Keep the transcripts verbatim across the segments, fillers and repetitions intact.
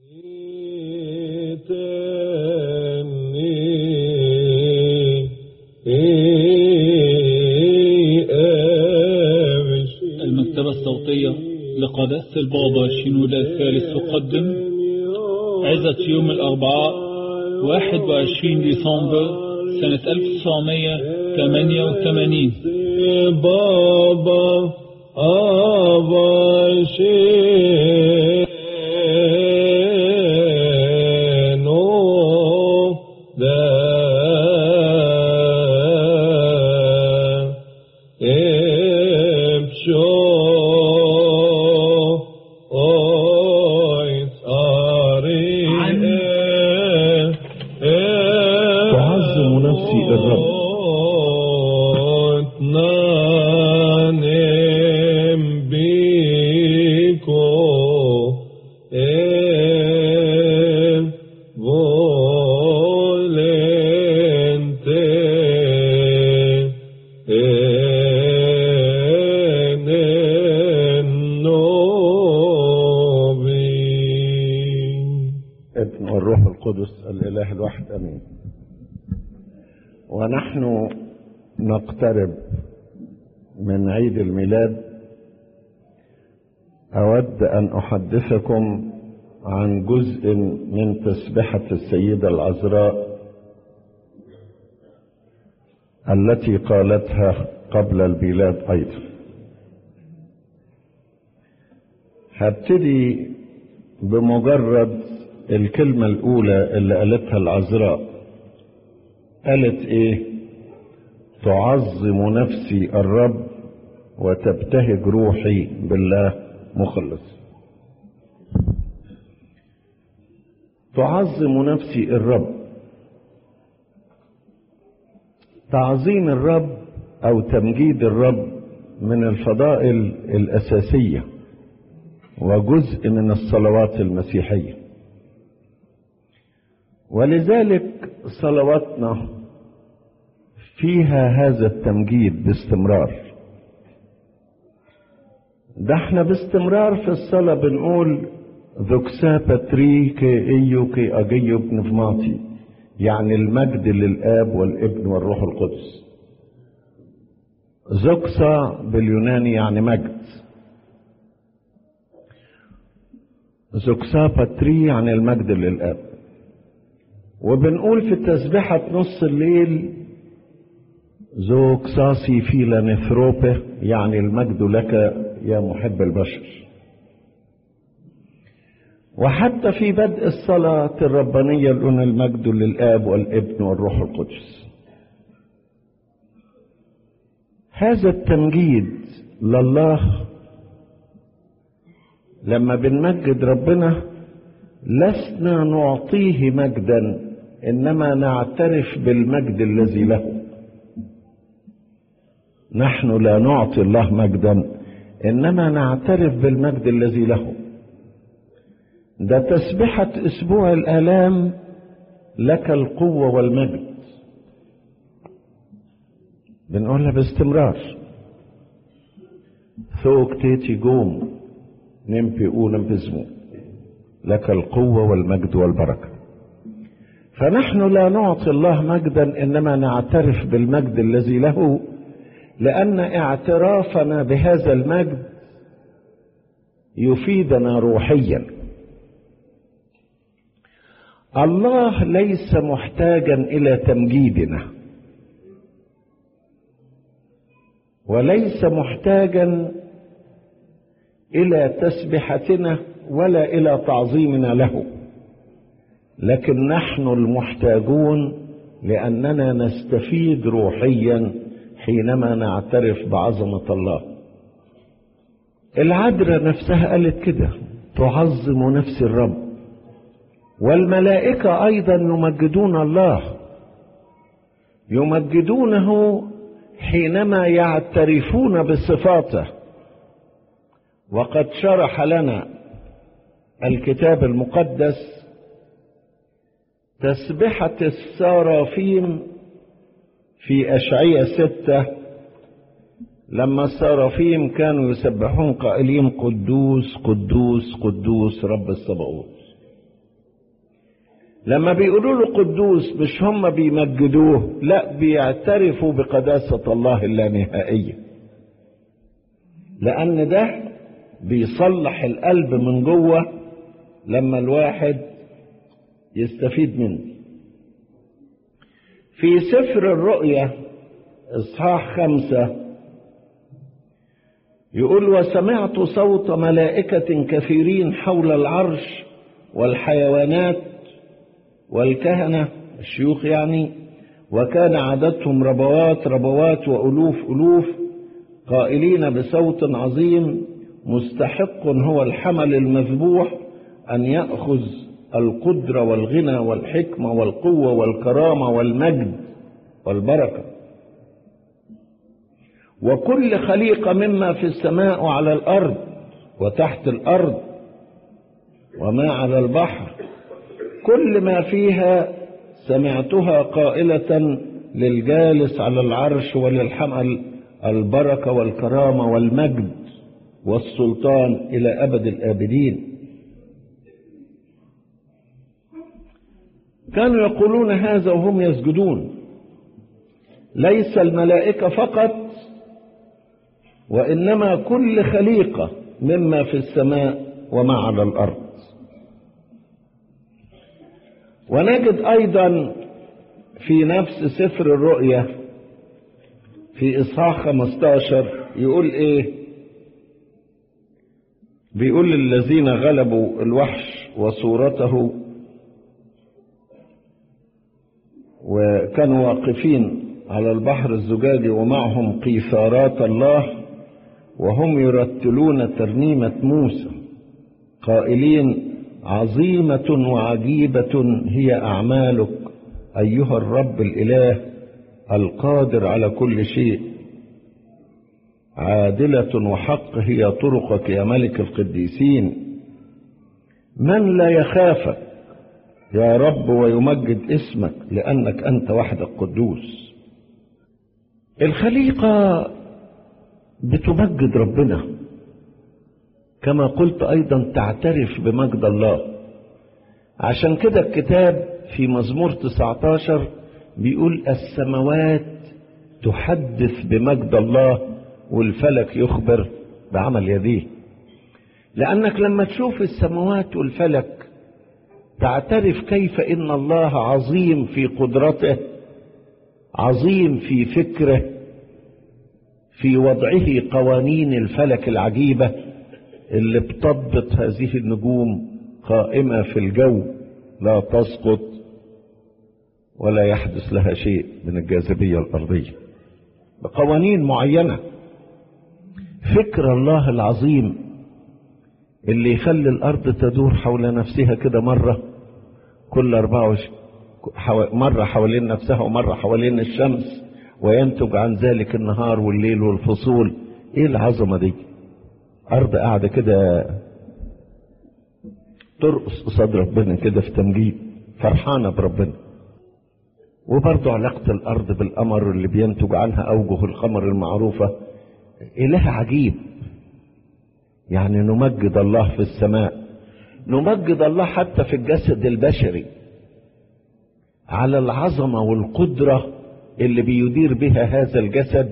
المكتبة الصوتية لقداسة البابا شنودة الثالث تقدم عظة يوم الأربعاء واحد وعشرين ديسمبر سنة ألف وتسعمائة وثمانية وثمانين. بابا آبا شنو دا ابشو اويت اري تعظم نفسي الرب ابن والروح القدس الإله الواحد أمين. ونحن نقترب من عيد الميلاد، أود أن أحدثكم عن جزء من تسبحة السيدة العذراء التي قالتها قبل الميلاد أيضا. هبتدي بمجرد الكلمة الأولى اللي قالتها العذراء. قالت إيه؟ تعظم نفسي الرب وتبتهج روحي بالله مخلص. تعظم نفسي الرب. تعظيم الرب أو تمجيد الرب من الفضائل الأساسية وجزء من الصلوات المسيحية، ولذلك صلواتنا فيها هذا التمجيد باستمرار. ده احنا باستمرار في الصلاة بنقول ذوكسا باتري كي ايو كي اجيو بنفماتي، يعني المجد للآب والابن والروح القدس. ذوكسا باليوناني يعني مجد، ذوكسا باتري يعني المجد للآب. وبنقول في تسبيحة نص الليل ذوكساسي فيلا نثروبه، يعني المجد لك يا محب البشر. وحتى في بدء الصلاة الربانية لنا المجد للآب والابن والروح القدس. هذا التمجيد لله لما بنمجد ربنا لسنا نعطيه مجدا، إنما نعترف بالمجد الذي له. نحن لا نعطي الله مجدا، إنما نعترف بالمجد الذي له. ده تسبحة أسبوع الآلام لك القوة والمجد، بنقولها باستمرار. ثوك تيتي قوم نمبي أو نمبزمو، لك القوة والمجد والبركة. فنحن لا نعطي الله مجدا، إنما نعترف بالمجد الذي له، لأن اعترافنا بهذا المجد يفيدنا روحيا. الله ليس محتاجا إلى تمجيدنا، وليس محتاجا إلى تسبحتنا ولا إلى تعظيمنا له، لكن نحن المحتاجون، لأننا نستفيد روحيا حينما نعترف بعظمة الله. العذراء نفسها قالت كده، تعظم نفسي الرب. والملائكة أيضا يمجدون الله، يمجدونه حينما يعترفون بصفاته. وقد شرح لنا الكتاب المقدس تسبحة السرافيم في أشعياء ستة، لما السرافيم كانوا يسبحون قائلين قدوس قدوس قدوس رب الصباؤوت. لما بيقولوا له قدوس مش هم بيمجدوه، لا بيعترفوا بقداسة الله اللانهائية، لأن ده بيصلح القلب من جوه لما الواحد يستفيد منه. في سفر الرؤيا إصحاح خمسة يقول: وسمعت صوت ملائكة كثيرين حول العرش والحيوانات والكهنة الشيوخ يعني، وكان عددهم ربوات ربوات وألوف ألوف، قائلين بصوت عظيم: مستحق هو الحمل المذبوح أن يأخذ القدرة والغنى والحكمة والقوة والكرامة والمجد والبركة، وكل خليقة مما في السماء وعلى الأرض وتحت الأرض وما على البحر، كل ما فيها سمعتها قائلة للجالس على العرش وللحمل البركة والكرامة والمجد والسلطان إلى أبد الآبدين. كانوا يقولون هذا وهم يسجدون، ليس الملائكة فقط وإنما كل خليقة مما في السماء وما على الأرض. ونجد أيضا في نفس سفر الرؤيا في إصحاح خمسة عشر يقول إيه؟ بيقول: الذين غلبوا الوحش وصورته وكانوا واقفين على البحر الزجاجي ومعهم قيثارات الله وهم يرتلون ترنيمة موسى قائلين: عظيمة وعجيبة هي أعمالك أيها الرب الإله القادر على كل شيء، عادلة وحق هي طرقك يا ملك القديسين، من لا يخافك يا رب ويمجد اسمك لأنك أنت وحدك قدوس. الخليقة بتمجد ربنا، كما قلت أيضا تعترف بمجد الله. عشان كده الكتاب في مزمور تسعة عشر بيقول: السماوات تحدث بمجد الله والفلك يخبر بعمل يديه. لأنك لما تشوف السماوات والفلك تعترف كيف إن الله عظيم في قدرته، عظيم في فكره، في وضعه قوانين الفلك العجيبة اللي بتضبط هذه النجوم قائمة في الجو لا تسقط ولا يحدث لها شيء من الجاذبية الأرضية بقوانين معينة. فكر الله العظيم اللي يخلي الأرض تدور حول نفسها كده مرة كل أربعة وعشرين مرة حوالين نفسها ومرة حوالين الشمس، وينتج عن ذلك النهار والليل والفصول. ايه العظمة دي؟ أرض قاعدة كده ترقص قصاد ربنا كده في تمجيد، فرحانة بربنا. وبرضه علاقة الأرض بالقمر اللي بينتج عنها أوجه القمر المعروفة. إله عجيب. يعني نمجد الله في السماء، نمجد الله حتى في الجسد البشري على العظمة والقدرة اللي بيدير بها هذا الجسد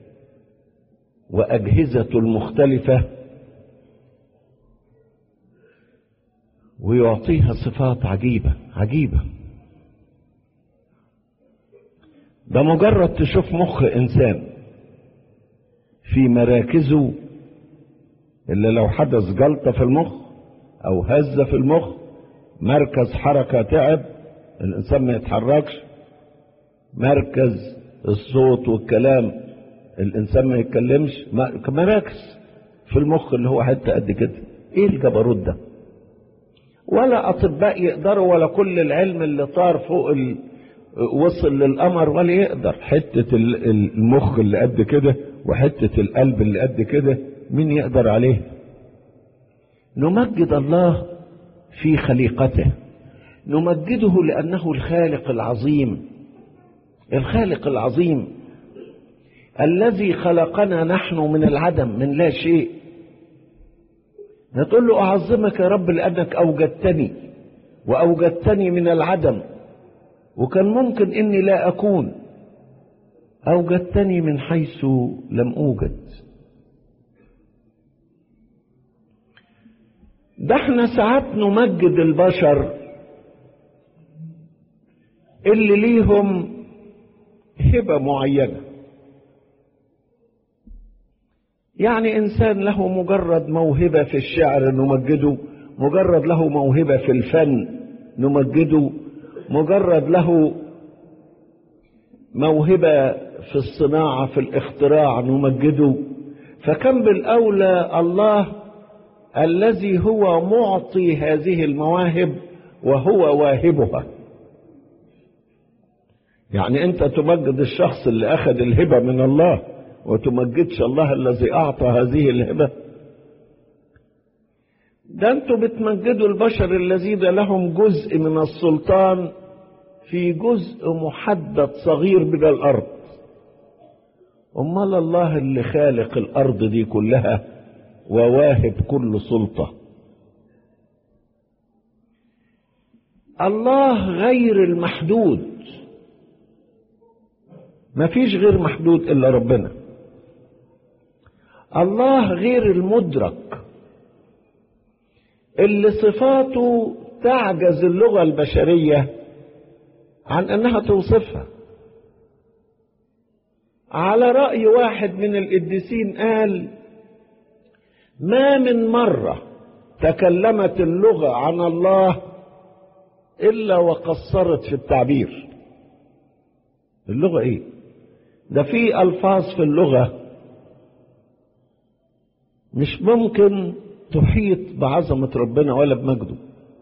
وأجهزته المختلفة، ويعطيها صفات عجيبة عجيبة. ده مجرد تشوف مخ إنسان في مراكزه اللي لو حدث جلطة في المخ أو هزة في المخ، مركز حركة تعب الإنسان ما يتحركش، مركز الصوت والكلام الإنسان ما يتكلمش، مراكز في المخ اللي هو حتى قد كده. إيه الجبروت ده؟ ولا أطباء يقدروا، ولا كل العلم اللي طار فوق ال... وصل للقمر ولا يقدر. حتة المخ اللي قد كده وحتة القلب اللي قد كده مين يقدر عليه؟ نمجد الله في خليقته، نمجده لأنه الخالق العظيم، الخالق العظيم الذي خلقنا نحن من العدم، من لا شيء. نقول له: أعظمك يا رب لأنك أوجدتني وأوجدتني من العدم، وكان ممكن إني لا أكون. أوجدتني من حيث لم أوجد. ده احنا ساعات نمجد البشر اللي ليهم هبة معينة. يعني إنسان له مجرد موهبة في الشعر نمجده، مجرد له موهبة في الفن نمجده، مجرد له موهبة في الصناعة في الاختراع نمجده. فكم بالأولى الله الذي هو معطي هذه المواهب وهو واهبها. يعني أنت تمجد الشخص اللي أخذ الهبة من الله وتمجدش الله الذي أعطى هذه الهبة؟ ده أنتوا بتمجدوا البشر الذين لهم جزء من السلطان في جزء محدد صغير من الأرض. أمال الله اللي خالق الأرض دي كلها وواهب كل سلطة. الله غير المحدود، ما فيش غير محدود إلا ربنا. الله غير المدرك اللي صفاته تعجز اللغة البشرية عن أنها توصفها. على رأي واحد من القديسين قال: ما من مرة تكلمت اللغة عن الله إلا وقصرت في التعبير. اللغة إيه؟ ده في ألفاظ في اللغة مش ممكن تحيط بعظمة ربنا ولا بمجده.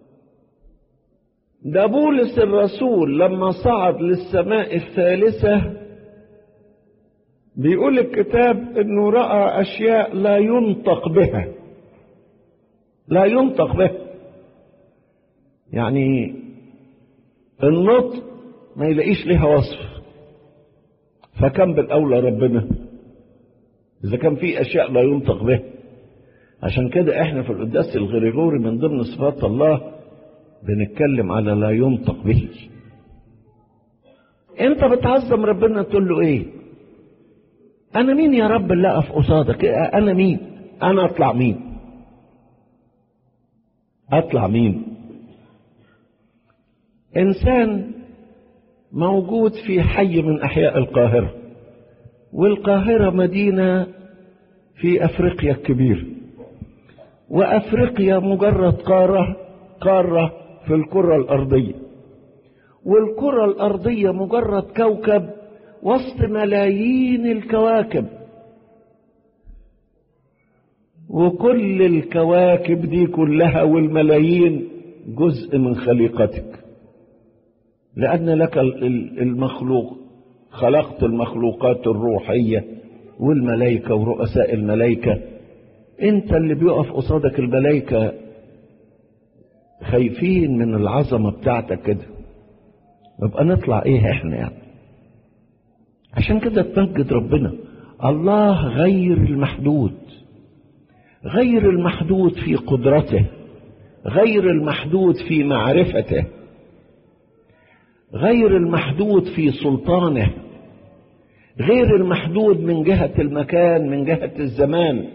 ده بولس الرسول لما صعد للسماء الثالثة بيقول الكتاب انه رأى اشياء لا ينطق بها، لا ينطق بها. يعني النطق ما يلاقيش لها وصف، فكم بالاولى ربنا اذا كان في اشياء لا ينطق بها. عشان كده احنا في القداس الغريغوري من ضمن صفات الله بنتكلم على لا ينطق به. انت بتعظم ربنا تقول له ايه؟ انا مين يا رب اللي اقف قصادك؟ انا مين؟ انا اطلع مين؟ اطلع مين؟ انسان موجود في حي من احياء القاهرة، والقاهرة مدينة في افريقيا الكبيرة، وافريقيا مجرد قارة قارة في الكرة الارضية، والكرة الارضية مجرد كوكب وسط ملايين الكواكب. وكل الكواكب دي كلها والملايين جزء من خليقتك، لأن لك المخلوق، خلقت المخلوقات الروحية والملائكة ورؤساء الملائكة. انت اللي بيقف قصادك الملائكة خايفين من العظمة بتاعتك كده، يبقى نطلع ايه احنا يعني؟ عشان كده تمجد ربنا. الله غير المحدود، غير المحدود في قدرته، غير المحدود في معرفته، غير المحدود في سلطانه، غير المحدود من جهة المكان من جهة الزمان.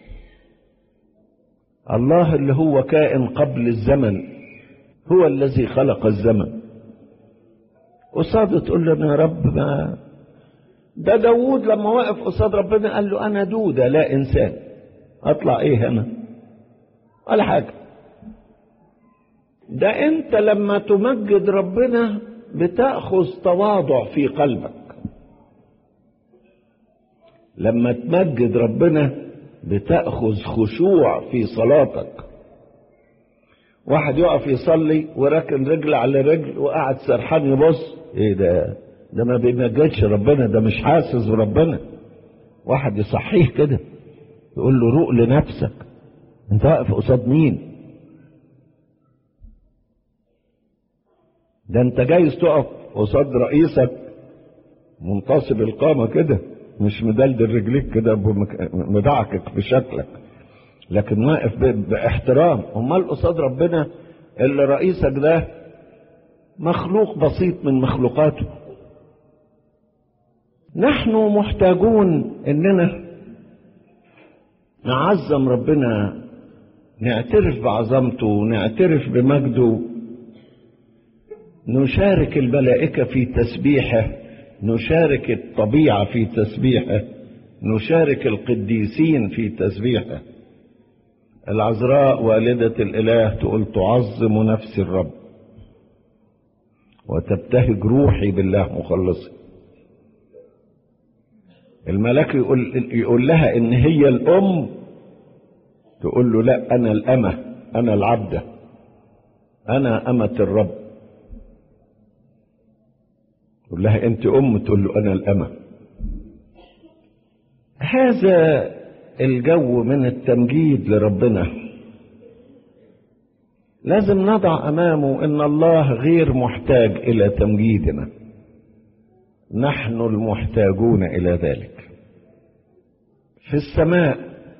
الله اللي هو كائن قبل الزمن هو الذي خلق الزمن. قصاد تقول له يا رب ما ده داود لما وقف قصاد ربنا قال له انا دودة لا انسان، اطلع ايه هنا ولا حاجة. ده انت لما تمجد ربنا بتأخذ تواضع في قلبك. لما تمجد ربنا بتأخذ خشوع في صلاتك. واحد يقف يصلي وراكن رجل على رجل وقاعد سرحان يبص، ايه ده؟ ده ما بيمجدش ربنا، ده مش حاسس بربنا. واحد يصحيه كده يقول له روق لنفسك، انت واقف قصاد مين؟ ده انت جايز تقف قصاد رئيسك منتصب القامة كده، مش مدلدل رجليك كده مدعكك بشكلك، لكن واقف باحترام. امال قصاد ربنا اللي رئيسك ده مخلوق بسيط من مخلوقاته. نحن محتاجون اننا نعظم ربنا، نعترف بعظمته، نعترف بمجده، نشارك الملائكة في تسبيحه، نشارك الطبيعة في تسبيحه، نشارك القديسين في تسبيحه. العذراء والدة الإله تقول تعظم نفسي الرب وتبتهج روحي بالله مخلصي. الملاك يقول, يقول لها إن هي الأم، تقول له لا، أنا الأمة، أنا العبدة، أنا أمة الرب. يقول لها أنت أم، تقول له أنا الأمة. هذا الجو من التمجيد لربنا لازم نضع أمامه إن الله غير محتاج إلى تمجيدنا، نحن المحتاجون إلى ذلك. في السماء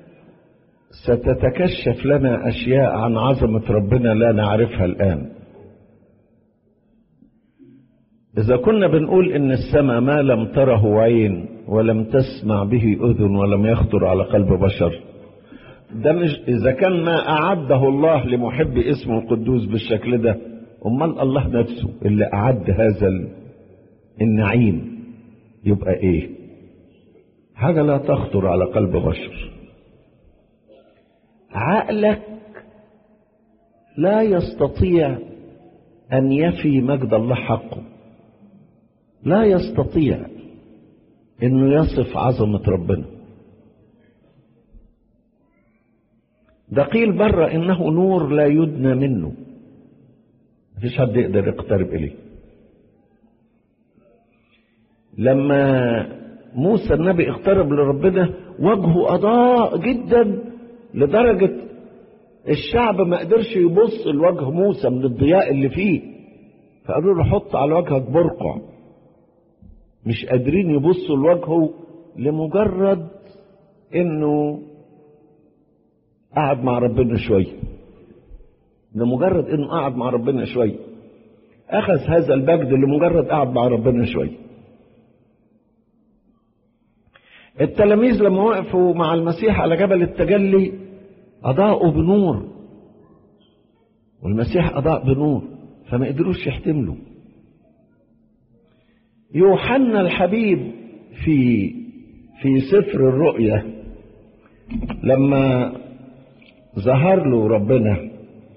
ستتكشف لنا أشياء عن عظمة ربنا لا نعرفها الآن. إذا كنا بنقول إن السماء ما لم تره عين ولم تسمع به أذن ولم يخطر على قلب بشر، ده مش إذا كان ما أعده الله لمحب اسمه القدوس بالشكل ده، أمال الله نفسه اللي أعد هذا النعيم يبقى إيه؟ حاجة لا تخطر على قلب بشر. عقلك لا يستطيع أن يفي مجد الله حقه، لا يستطيع انه يصف عظمة ربنا. ده قيل بره انه نور لا يدنى منه، مفيش حد يقدر يقترب اليه. لما موسى النبي اقترب لربنا وجهه اضاء جدا لدرجة الشعب ما قدرش يبص لوجه موسى من الضياء اللي فيه، فقالوا له حط على وجهك برقع. مش قادرين يبصوا لوجهه لمجرد انه قعد مع ربنا شوية، لمجرد انه قعد مع ربنا شوية، اخذ هذا المجد لمجرد قعد مع ربنا شوية. التلاميذ لما وقفوا مع المسيح على جبل التجلي اضاءوا بنور، والمسيح اضاء بنور، فما قدروش يحتملوا. يوحنا الحبيب في في سفر الرؤيا لما ظهر له ربنا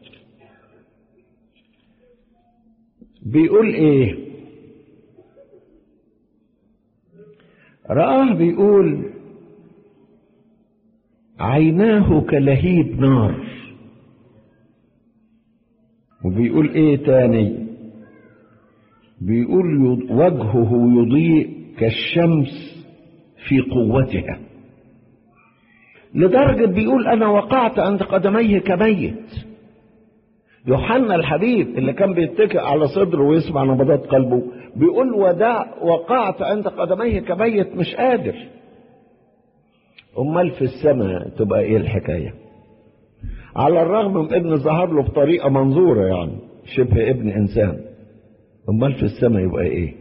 بيقول ايه؟ رآه بيقول عيناه كلهيب نار. وبيقول ايه تاني؟ بيقول وجهه يضيء كالشمس في قوتها، لدرجة بيقول أنا وقعت عند قدميه كميت. يوحنا الحبيب اللي كان بيتكئ على صدره ويسمع نبضات قلبه بيقول ودع وقعت عند قدميه كميت، مش قادر. أمال في السماء تبقى إيه الحكاية؟ على الرغم من إن ظهر له بطريقة منظورة، يعني شبه ابن إنسان، أمال في السماء يبقى إيه؟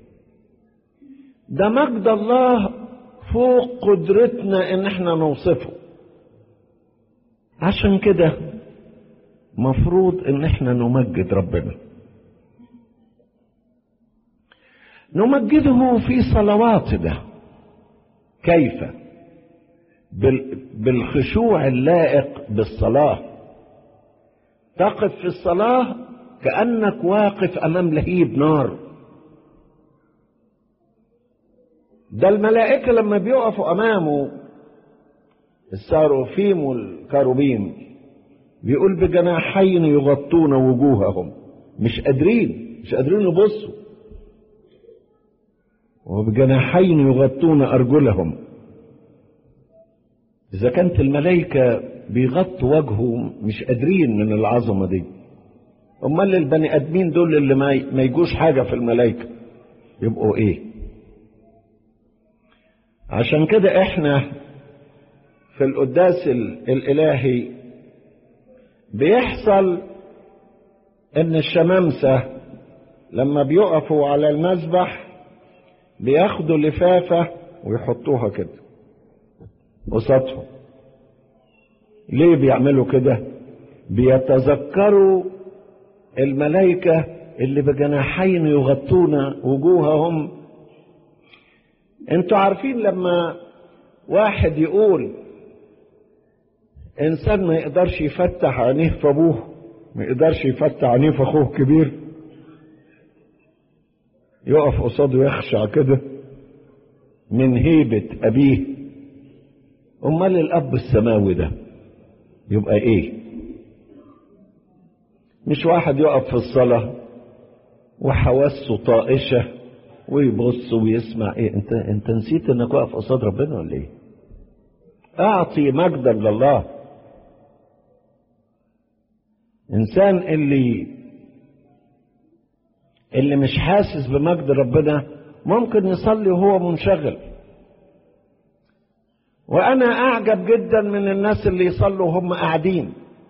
ده مجد الله فوق قدرتنا إن احنا نوصفه. عشان كده مفروض إن احنا نمجد ربنا، نمجده في صلواتنا. كيف؟ بالخشوع اللائق بالصلاة. تقف في الصلاة كأنك واقف أمام لهيب نار. ده الملائكة لما بيقفوا أمامه الساروفيم والكاروبيم بيقول بجناحين يغطون وجوههم، مش قادرين مش قادرين يبصوا، وبجناحين يغطون أرجلهم. إذا كانت الملائكة بيغطوا وجهه مش قادرين من العظمة دي، أمال البني آدمين دول اللي ما يجوش حاجة في الملائكة يبقوا إيه؟ عشان كده إحنا في القداس الإلهي بيحصل ان الشمامسة لما بيقفوا على المذبح بياخدوا لفافة ويحطوها كده قصادهم. ليه بيعملوا كده؟ بيتذكروا الملائكة اللي بجناحين يغطون وجوههم. انتوا عارفين لما واحد يقول انسان ما يقدرش يفتح عينيه في ابوه، ما يقدرش يفتح عينيه في اخوه كبير، يقف قصاده يخشع كده من هيبة ابيه. امال الاب السماوي ده يبقى ايه؟ مش واحد يقف في الصلاة وحواسه طائشة ويبص ويسمع. ايه انت انت نسيت انك واقف قصاد ربنا ولا ايه؟ اعطي مجدا لله. انسان اللي اللي مش حاسس بمجد ربنا ممكن يصلي وهو منشغل. وانا اعجب جدا من الناس اللي يصلوا وهم قاعدين.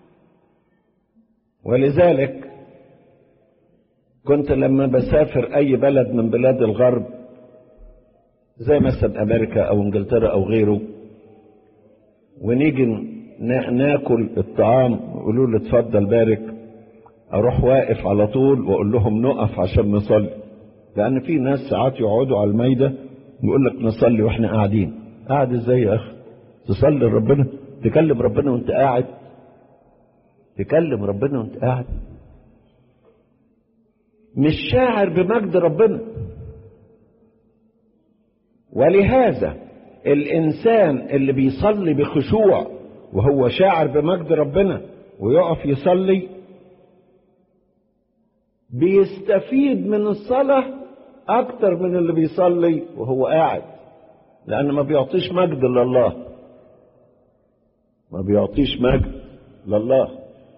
ولذلك كنت لما بسافر اي بلد من بلاد الغرب زي مثلا امريكا او انجلترا او غيره، ونيجي ناكل الطعام يقولوا لي اتفضل بارك، اروح واقف على طول واقول لهم نقف عشان نصلي. لان في ناس ساعات يقعدوا على الميدة ويقول لك نصلي واحنا قاعدين. قاعد ازاي يا اخي؟ تصلي لربنا؟ تكلم ربنا وانت قاعد؟ تكلم ربنا وانت قاعد؟ مش شاعر بمجد ربنا. ولهذا الانسان اللي بيصلي بخشوع وهو شاعر بمجد ربنا ويقف يصلي بيستفيد من الصلاة اكتر من اللي بيصلي وهو قاعد، لان ما بيعطيش مجد لله، ما بيعطيش مجد لله.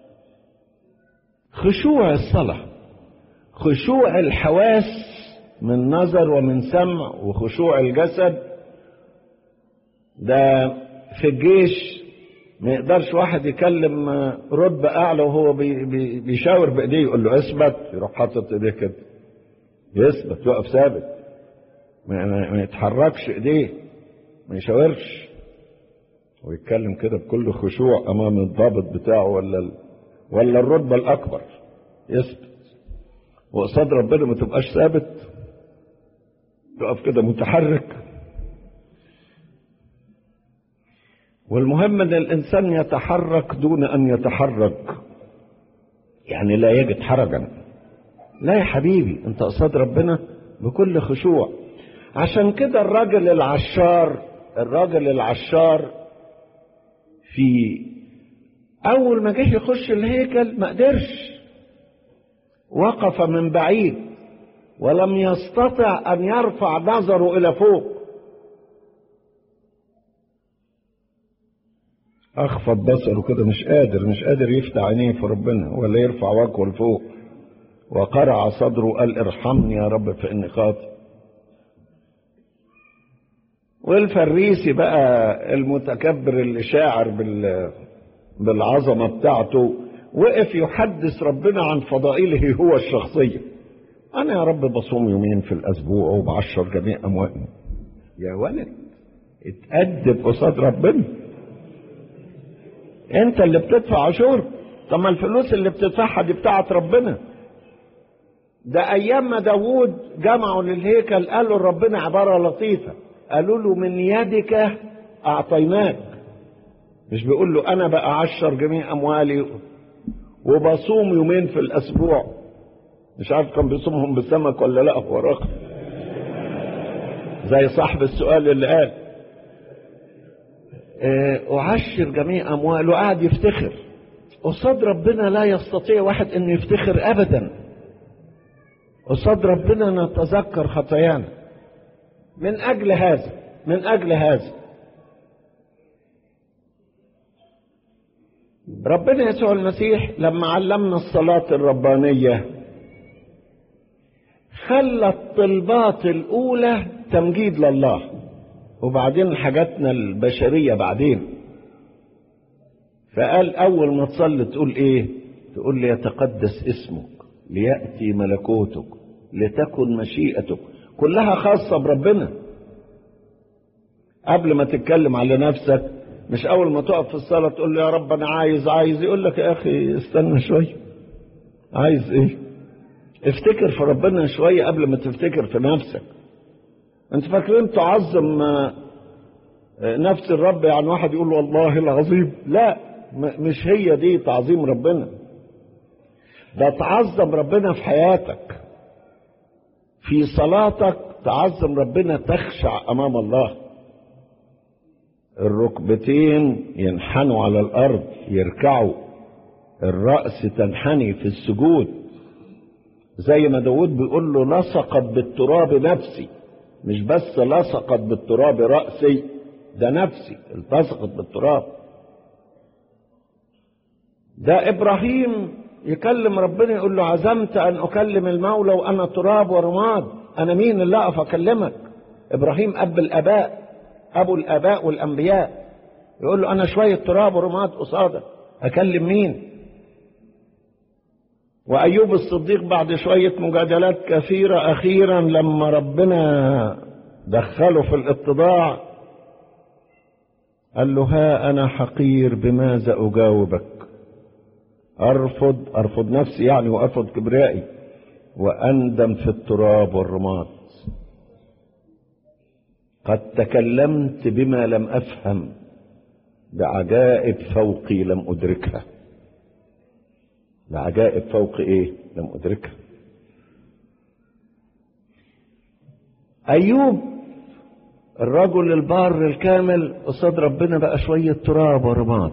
خشوع الصلاة، خشوع الحواس من نظر ومن سمع وخشوع الجسد. ده في الجيش ما يقدرش واحد يكلم رتبة اعلى وهو بي بي بيشاور بايديه يقول له اثبت، يروح حاطط ايديه كده يثبت، يقف ثابت، ما يتحركش ايديه، ما يشاورش، ويتكلم كده بكل خشوع امام الضابط بتاعه ولا ولا الرتبة الاكبر، يثبت. وقصاد ربنا ما تبقاش ثابت، تقف كده متحرك. والمهم ان الانسان يتحرك دون ان يتحرك، يعني لا يجد حرجا. لا يا حبيبي، انت قصاد ربنا بكل خشوع. عشان كده الراجل العشار الراجل العشار في اول ما جه يخش الهيكل ما قدرش، وقف من بعيد ولم يستطع ان يرفع نظره الى فوق. اخفض بصره كده، مش قادر مش قادر يفتح عينيه في ربنا ولا يرفع وجهه لفوق. وقرع صدره قال ارحمني يا رب فاني خاطئ. والفريسي بقى المتكبر اللي شاعر بال بالعظمه بتاعته وقف يحدث ربنا عن فضائله هو الشخصيه. انا يا رب بصوم يومين في الاسبوع وبعشر جميع اموالي. يا ولد اتأدب قصاد ربنا. انت اللي بتدفع عشور، طب ما الفلوس اللي بتدفعها دي بتاعت ربنا. ده ايام ما داوود جمعوا للهيكل قالوا لربنا عبارة لطيفة، قالوا له من يدك اعطيناك. مش بيقول له انا بقى عشر جميع اموالي وبصوم يومين في الاسبوع. مش عارف كان بيصومهم بالسمك ولا لا، هو رقم زي صاحب السؤال اللي قال أعشر جميع أمواله، قاعد يفتخر قصاد ربنا. لا يستطيع واحد أن يفتخر أبدا قصاد ربنا. نتذكر خطايانا. من أجل هذا من أجل هذا ربنا يسوع المسيح لما علمنا الصلاة الربانية خلى الطلبات الأولى تمجيد لله، وبعدين حاجاتنا البشرية بعدين. فقال أول ما تصلي تقول إيه؟ تقول لي يتقدس اسمك ليأتي ملكوتك لتكن مشيئتك، كلها خاصة بربنا. قبل ما تتكلم على نفسك، مش أول ما تقف في الصلاة تقول له يا رب أنا عايز عايز يقول لك يا أخي استنى شوية، عايز إيه؟ افتكر في ربنا شوية قبل ما تفتكر في نفسك. أنت فاكرين تعظم نفس الرب يعني واحد يقول والله العظيم؟ لا، مش هي دي تعظيم ربنا. ده تعظم ربنا في حياتك، في صلاتك تعظم ربنا، تخشع أمام الله، الركبتين ينحنوا على الأرض يركعوا، الرأس تنحني في السجود، زي ما داود بيقول له لصقت بالتراب نفسي، مش بس لصقت بالتراب رأسي، ده نفسي التصقت بالتراب. ده إبراهيم يكلم ربنا يقول له عزمت أن أكلم المولى وأنا تراب ورماد، أنا مين اللي أقف أكلمك؟ إبراهيم أب الآباء، أبو الآباء والأنبياء، يقول له أنا شوية تراب ورماد قصادك، أكلم مين؟ وأيوب الصديق بعد شوية مجادلات كثيرة أخيرا لما ربنا دخله في الاتضاع قال له ها أنا حقير بماذا أجاوبك؟ أرفض أرفض نفسي يعني وأرفض كبريائي وأندم في التراب والرماد. قد تكلمت بما لم أفهم، بعجائب فوقي لم أدركها. بعجائب فوق إيه؟ لم أدركها. أيوب الرجل البار الكامل قصاد ربنا بقى شوية تراب ورماد،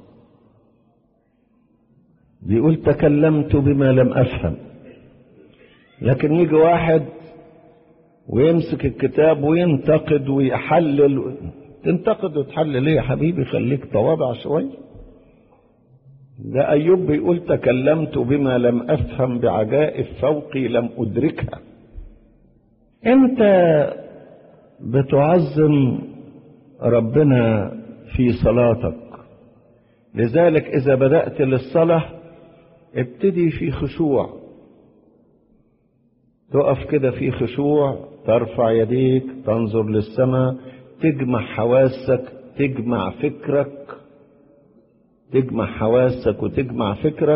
بيقول تكلمت بما لم أفهم. لكن يجي واحد ويمسك الكتاب وينتقد ويحلل. تنتقد وتحلل ليه يا حبيبي؟ خليك تواضع شوية. ده أيوب بيقول تكلمت بما لم أفهم، بعجائب فوقي لم أدركها. أنت بتعظم ربنا في صلاتك، لذلك إذا بدأت للصلاة ابتدي في خشوع، تقف كده في خشوع، ترفع يديك، تنظر للسماء، تجمع حواسك، تجمع فكرك، تجمع حواسك وتجمع فكرك،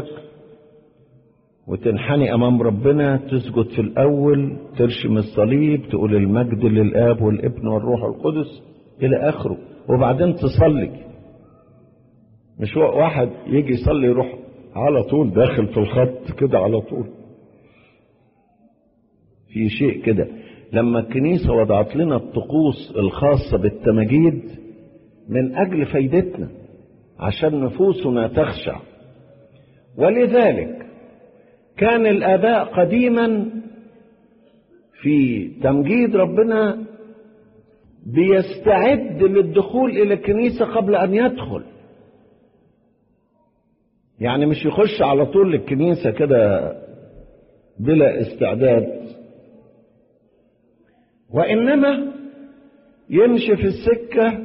وتنحني أمام ربنا، تسجد في الأول، ترشم الصليب، تقول المجد للآب والابن والروح القدس إلى آخره، وبعدين تصلي. مش واحد يجي يصلي يروح على طول داخل في الخط كده على طول. في شيء كده لما الكنيسة وضعت لنا الطقوس الخاصة بالتمجيد من أجل فايدتنا، عشان نفوسنا تخشع. ولذلك كان الآباء قديما في تمجيد ربنا بيستعد للدخول إلى الكنيسة قبل أن يدخل. يعني مش يخش على طول للكنيسة كده بلا استعداد، وإنما يمشي في السكة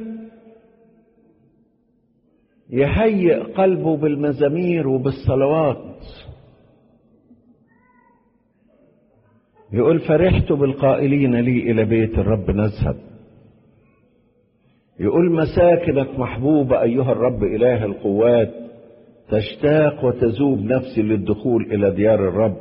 يهيئ قلبه بالمزامير وبالصلوات. يقول فرحت بالقائلين لي إلى بيت الرب نذهب. يقول مساكنك محبوبة أيها الرب إله القوات، تشتاق وتذوب نفسي للدخول إلى ديار الرب.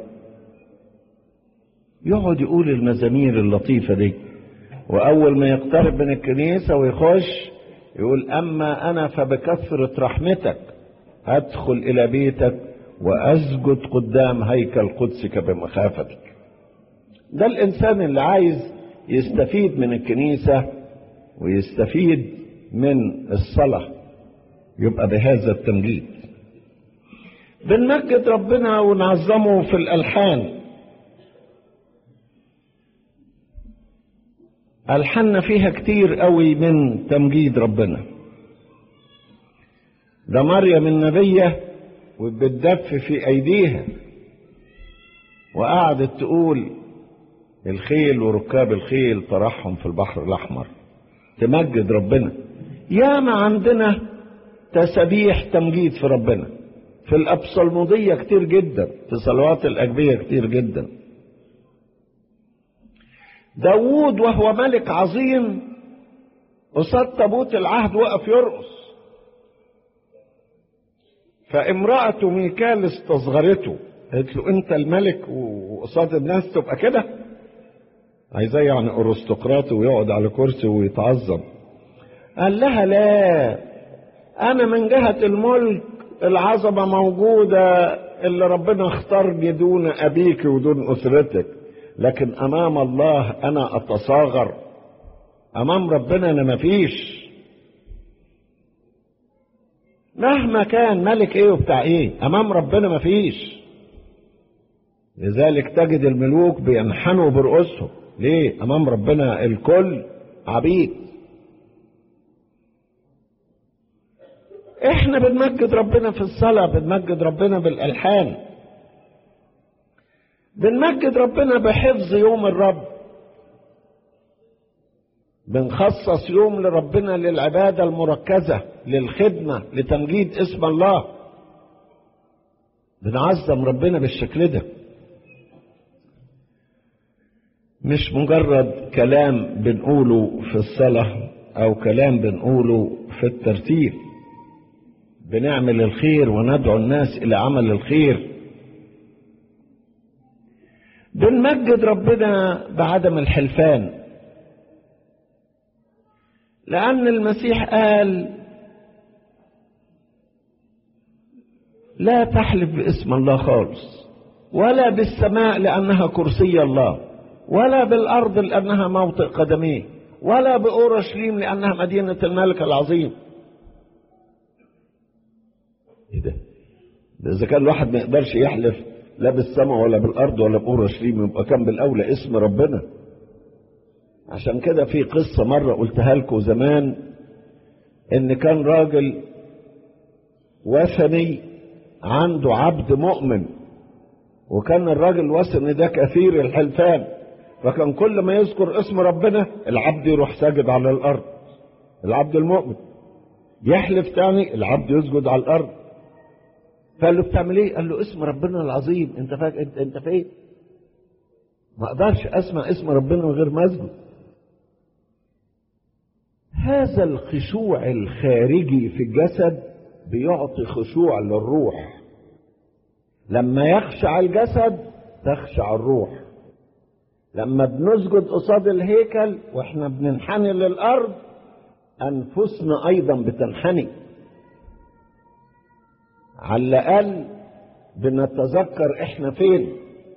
يقعد يقول المزامير اللطيفة دي، وأول ما يقترب من الكنيسة ويخش يقول أما أنا فبكثرة رحمتك أدخل إلى بيتك وأسجد قدام هيكل قدسك بمخافتك. ده الإنسان اللي عايز يستفيد من الكنيسة ويستفيد من الصلاة، يبقى بهذا التمجيد. بنمجد ربنا ونعظمه في الألحان. ألحاننا فيها كتير قوي من تمجيد ربنا. ده مريم النبية وبتدف في أيديها وقعدت تقول الخيل وركاب الخيل طرحهم في البحر الأحمر، تمجد ربنا. ياما عندنا تسبيح تمجيد في ربنا، في الأبصلمودية كتير جدا، في صلوات الأجبية كتير جدا. داوود وهو ملك عظيم قصاد تابوت العهد وقف يرقص، فامرأته ميكال استصغرته، قالت له انت الملك وقصاد الناس تبقى كده؟ عايزاه يعني ارستقراطي ويقعد على كرسي ويتعظم. قال لها لا، انا من جهة الملك العظمة موجودة اللي ربنا اختار دون ابيك ودون اسرتك، لكن امام الله انا اتصاغر، امام ربنا انا مفيش. مهما كان ملك ايه وبتاع ايه، امام ربنا مفيش. لذلك تجد الملوك بينحنوا برؤوسهم، ليه؟ امام ربنا الكل عبيد. احنا بنمجد ربنا في الصلاة، بنمجد ربنا بالالحان، بنمجد ربنا بحفظ يوم الرب، بنخصص يوم لربنا للعبادة المركزة، للخدمة، لتمجيد اسم الله، بنعظم ربنا بالشكل ده. مش مجرد كلام بنقوله في الصلاة او كلام بنقوله في الترتيب، بنعمل الخير وندعو الناس الى عمل الخير. بنمجد ربنا بعدم الحلفان، لأن المسيح قال لا تحلف باسم الله خالص، ولا بالسماء لأنها كرسي الله، ولا بالأرض لأنها موطئ قدميه، ولا بأورشليم لأنها مدينة الملك العظيم. ايه ده؟ إذا كان الواحد ما يقدرش يحلف لا بالسماء ولا بالأرض ولا بأورشليم، يبقى كان بالأولى اسم ربنا. عشان كده في قصة مرة قلتها لكم زمان، ان كان راجل وثني عنده عبد مؤمن، وكان الراجل الوثني ده كثير الحلفان، فكان كل ما يذكر اسم ربنا العبد يروح ساجد على الارض، العبد المؤمن يحلف تاني العبد يسجد على الارض. فقال له بتعمل ايه؟ قال له اسم ربنا العظيم. انت فاكر انت, انت فين؟ ما اقدرش اسمع اسم ربنا من غير ما اسجد. هذا الخشوع الخارجي في الجسد بيعطي خشوع للروح. لما يخشع الجسد تخشع الروح. لما بنسجد قصاد الهيكل واحنا بننحني للارض، انفسنا ايضا بتنحني. على الاقل بنتذكر احنا فين.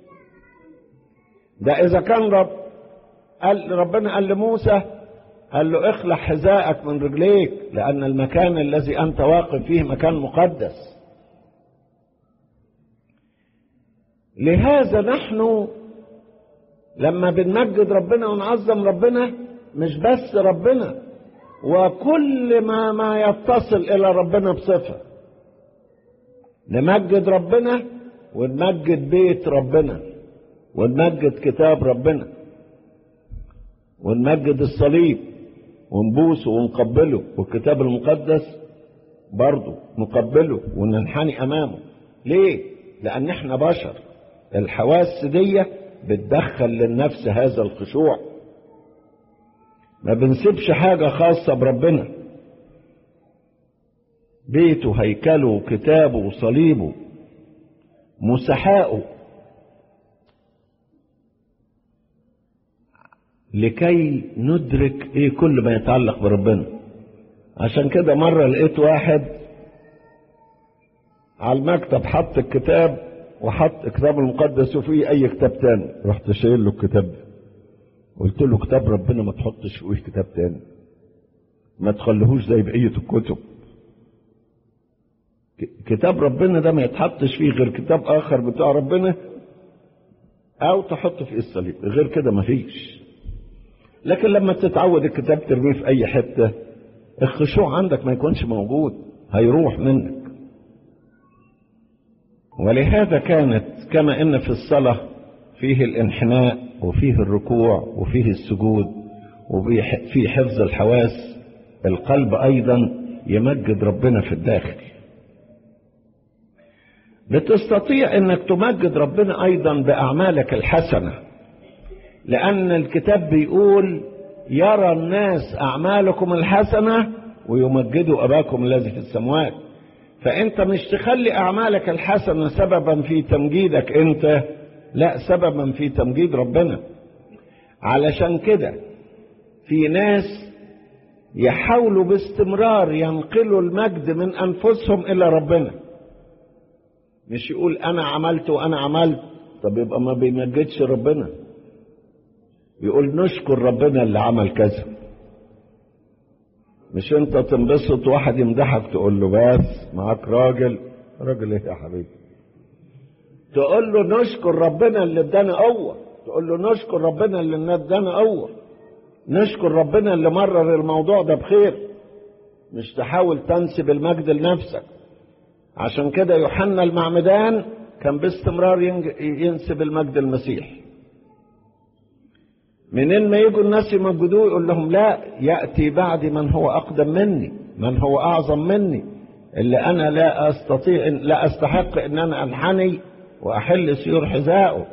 ده اذا كان رب قال ربنا قال لموسى، قال له اخلع حذائك من رجليك لأن المكان الذي أنت واقف فيه مكان مقدس. لهذا نحن لما بنمجد ربنا ونعظم ربنا، مش بس ربنا وكل ما ما يتصل إلى ربنا بصفة، نمجد ربنا ونمجد بيت ربنا ونمجد كتاب ربنا ونمجد الصليب ونبوسه ونقبله، والكتاب المقدس برضه نقبله وننحني امامه. ليه؟ لان احنا بشر، الحواس دي بتدخل للنفس هذا الخشوع. ما بنسيبش حاجة خاصة بربنا، بيته هيكله كتابه صليبه مسحاؤه، لكي ندرك ايه كل ما يتعلق بربنا. عشان كده مرة لقيت واحد على المكتب حط الكتاب وحط كتاب المقدس وفيه اي كتاب تاني، رحت شايل له الكتاب ده، قلت له كتاب ربنا ما تحطش فيه كتاب تاني، ما تخليهوش زي بقية الكتب. كتاب ربنا ده ما يتحطش فيه غير كتاب اخر بتاع ربنا، او تحط فيه الصليب، غير كده ما فيش. لكن لما تتعود الكتاب ترميه في اي حتة، الخشوع عندك ما يكونش موجود، هيروح منك. ولهذا كانت كما ان في الصلاة فيه الانحناء وفيه الركوع وفيه السجود وفيه حفظ الحواس، القلب ايضا يمجد ربنا في الداخل. بتستطيع انك تمجد ربنا ايضا باعمالك الحسنة، لان الكتاب بيقول يرى الناس اعمالكم الحسنة ويمجدوا اباكم الذي في السماوات. فانت مش تخلي اعمالك الحسنة سببا في تمجيدك انت، لا، سببا في تمجيد ربنا. علشان كده في ناس يحاولوا باستمرار ينقلوا المجد من انفسهم الى ربنا، مش يقول انا عملت وانا عملت، طب يبقى ما بيمجدش ربنا. يقول نشكر ربنا اللي عمل كذا. مش انت تنبسط واحد يمدحك تقول له بس معاك راجل، راجل ايه يا حبيبي؟ تقول له نشكر ربنا اللي ادانا قوه، تقول له نشكر ربنا اللي ادانا قوه، نشكر ربنا اللي مرر الموضوع ده بخير، مش تحاول تنسب المجد لنفسك. عشان كده يوحنا المعمدان كان باستمرار ينسب المجد المسيح. منين ما يجوا الناس يمجدوه يقول لهم لا، يأتي بعدي من هو أقدم مني، من هو أعظم مني، اللي أنا لا أستطيع لا أستحق إن أنا أنحني وأحل سيور حذائه.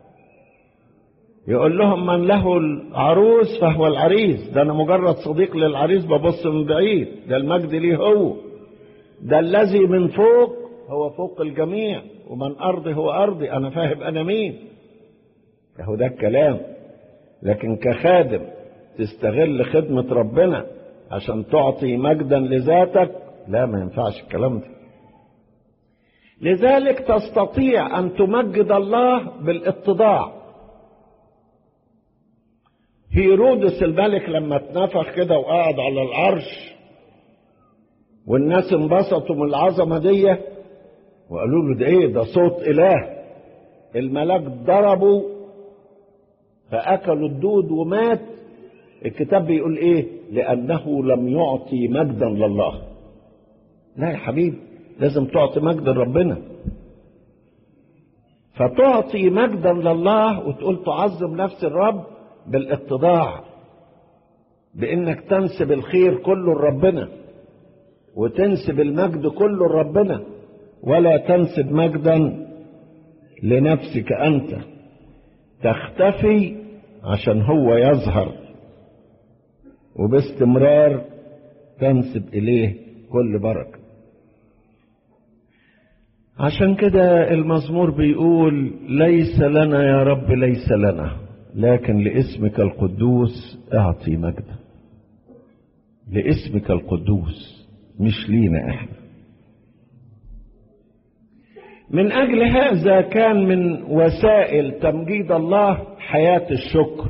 يقول لهم من له العروس فهو العريس، ده أنا مجرد صديق للعريس ببص من بعيد، ده المجد ليه هو، ده الذي من فوق هو فوق الجميع، ومن أرضي هو أرضي، أنا فاهم أنا مين. اهو ده الكلام. لكن كخادم تستغل خدمة ربنا عشان تعطي مجدا لذاتك، لا، ما ينفعش الكلام ده. لذلك تستطيع أن تمجد الله بالاتضاع. هيرودس الملك لما اتنفخ كده وقعد على العرش والناس انبسطوا من العظمة دي وقالوا له ده ايه، ده صوت إله. الملاك ضربوا فأكلوا الدود ومات. الكتاب بيقول ايه؟ لأنه لم يعطي مجدا لله. لا يا حبيبي، لازم تعطي مجد لربنا. فتعطي مجدا لله وتقول تعظم نفس الرب بالاتضاع، بانك تنسب الخير كله لربنا وتنسب المجد كله لربنا، ولا تنسب مجدا لنفسك انت، تختفي عشان هو يظهر، وباستمرار تنسب اليه كل بركه. عشان كده المزمور بيقول ليس لنا يا رب ليس لنا، لكن لاسمك القدوس اعطي مجدا. لاسمك القدوس، مش لينا احنا. من اجل هذا كان من وسائل تمجيد الله حياة الشكر.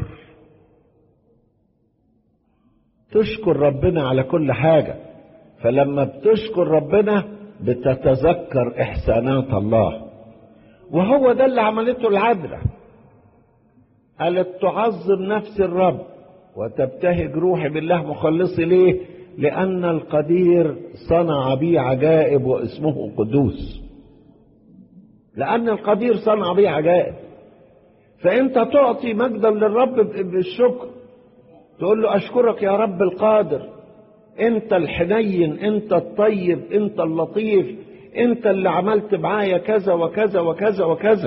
تشكر ربنا على كل حاجة، فلما بتشكر ربنا بتتذكر احسانات الله. وهو ده اللي عملته العذراء، قالت تعظم نفس الرب وتبتهج روحي بالله مخلصي. ليه؟ لأن القدير صنع بي عجائب واسمه قدوس. لأن القدير صنع بي عجائب. فأنت تعطي مجدا للرب بالشكر، تقول له أشكرك يا رب القادر، أنت الحنين، أنت الطيب، أنت اللطيف، أنت اللي عملت معايا كذا وكذا وكذا وكذا.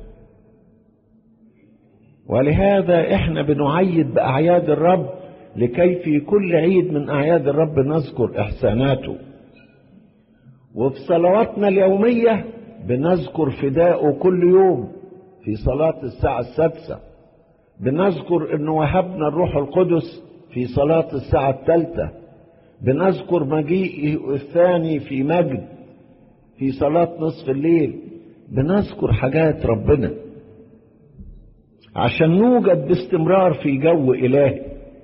ولهذا احنا بنعيد بأعياد الرب لكي في كل عيد من أعياد الرب نذكر إحساناته. وفي صلواتنا اليومية بنذكر فداءه كل يوم في صلاة الساعة السادسة. بنذكر انه وهبنا الروح القدس في صلاة الساعة الثالثة. بنذكر مجيئه الثاني في مجد في صلاة نصف الليل. بنذكر حاجات ربنا عشان نوجد باستمرار في جو إلهي.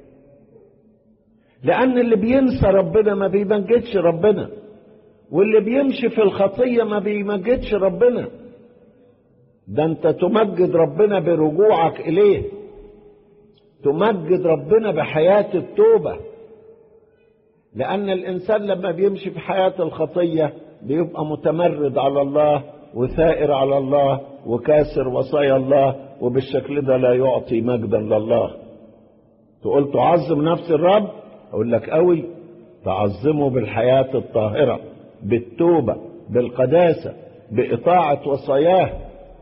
لأن اللي بينسى ربنا ما بيمجدش ربنا، واللي بيمشي في الخطية ما بيمجدش ربنا. ده انت تمجد ربنا برجوعك إليه، تمجد ربنا بحياة التوبة. لأن الإنسان لما بيمشي في حياة الخطية بيبقى متمرد على الله وثائر على الله وكاسر وصايا الله، وبالشكل ده لا يعطي مجدا لله. تقول تعظم نفس الرب، أقول لك قوي، تعظمه بالحياة الطاهرة، بالتوبة، بالقداسة، بإطاعة وصاياه.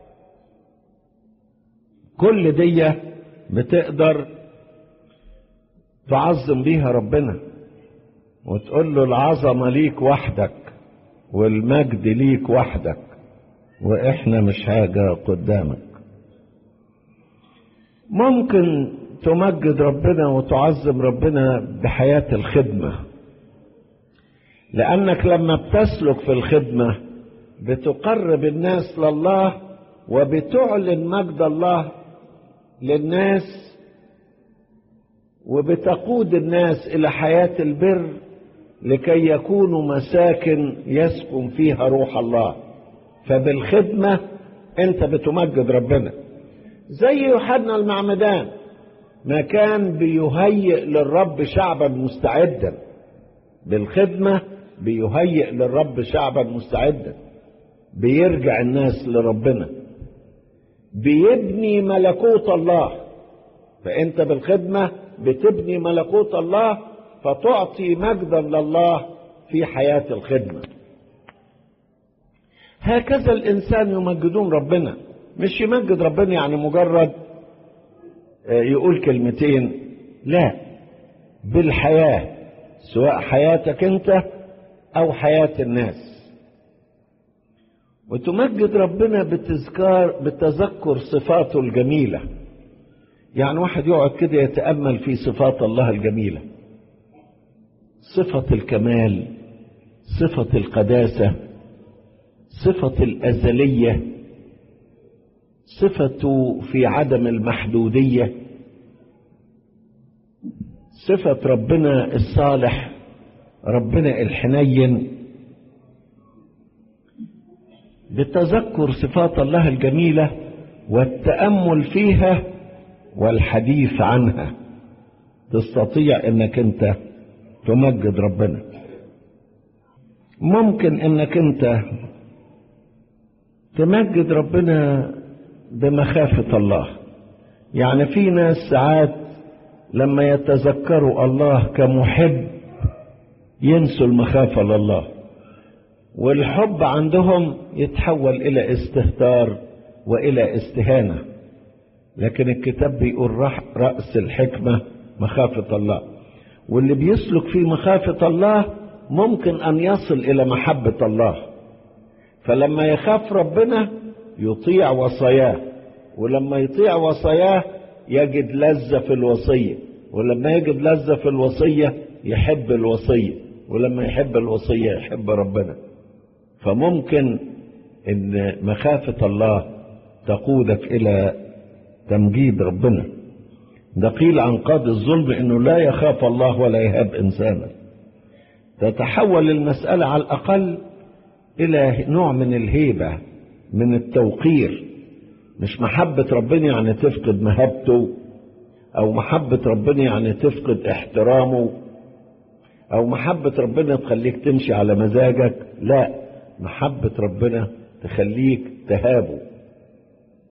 كل دي بتقدر تعظم بيها ربنا وتقول له العظمة ليك وحدك والمجد ليك وحدك، وإحنا مش حاجة قدامك. ممكن تمجد ربنا وتعظم ربنا بحياة الخدمة، لأنك لما بتسلك في الخدمة بتقرب الناس لله وبتعلن مجد الله للناس، وبتقود الناس إلى حياة البر لكي يكونوا مساكن يسكن فيها روح الله. فبالخدمة أنت بتمجد ربنا. زي يوحنا المعمدان ما كان بيهيئ للرب شعبا مستعدا، بالخدمة بيهيئ للرب شعبا مستعدا، بيرجع الناس لربنا، بيبني ملكوت الله. فأنت بالخدمة بتبني ملكوت الله، فتعطي مجدا لله في حياة الخدمة. هكذا الإنسان يمجدون ربنا. مش يمجد ربنا يعني مجرد يقول كلمتين، لا، بالحياة، سواء حياتك انت او حياة الناس. وتمجد ربنا بتذكار بتذكر صفاته الجميلة. يعني واحد يقعد كده يتأمل في صفات الله الجميلة، صفة الكمال، صفة القداسة، صفة الأزلية، صفته في عدم المحدودية، صفة ربنا الصالح، ربنا الحنين. بتذكر صفات الله الجميلة والتأمل فيها والحديث عنها تستطيع انك انت تمجد ربنا. ممكن انك انت تمجد ربنا بمخافة الله. يعني في ناس ساعات لما يتذكروا الله كمحب ينسوا المخافة لله، والحب عندهم يتحول إلى استهتار وإلى استهانة. لكن الكتاب بيقول رأس الحكمة مخافة الله، واللي بيسلك في مخافة الله ممكن أن يصل إلى محبة الله. فلما يخاف ربنا يطيع وصاياه، ولما يطيع وصاياه يجد لذة في الوصية، ولما يجد لذة في الوصية يحب الوصية، ولما يحب الوصية يحب ربنا. فممكن ان مخافة الله تقودك الى تمجيد ربنا. ده قيل عن قاضي الظلم انه لا يخاف الله ولا يهاب انسانا. تتحول المسألة على الاقل الى نوع من الهيبة، من التوقير. مش محبة ربنا يعني تفقد مهابته، او محبة ربنا يعني تفقد احترامه، او محبة ربنا تخليك تمشي على مزاجك. لا، محبة ربنا تخليك تهابه